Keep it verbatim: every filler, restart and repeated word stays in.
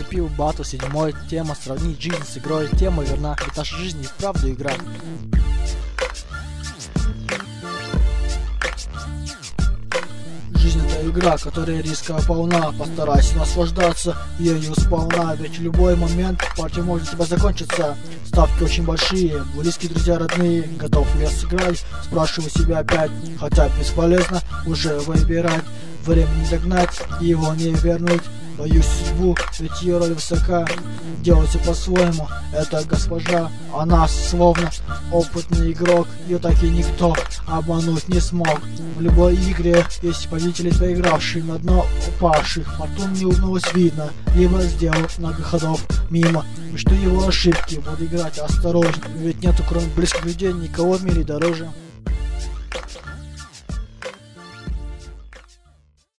Вступил в батл седьмой. Тема сравнить жизнь с игрой. Тема верна, ведь наша жизнь и вправду игра. Жизнь — это игра, которая риска полна. Постарайся наслаждаться ею сполна, ведь в любой момент партия может у тебя закончиться. Ставки очень большие, близкие друзья, родные. Готов ли я сыграть? Спрашиваю себя опять, хотя бесполезно уже выбирать. Время не догнать, его не вернуть. Боюсь судьбу, ведь ее роль высока. Делайте по-своему, это госпожа. Она словно опытный игрок, ее так и никто обмануть не смог. В любой игре есть победители, проигравшие, на дно упавших. Фортуна не улыбнулась, видно, либо сделал много ходов мимо. И что его ошибки, буду играть осторожно, ведь нету кроме близких людей никого в мире дороже.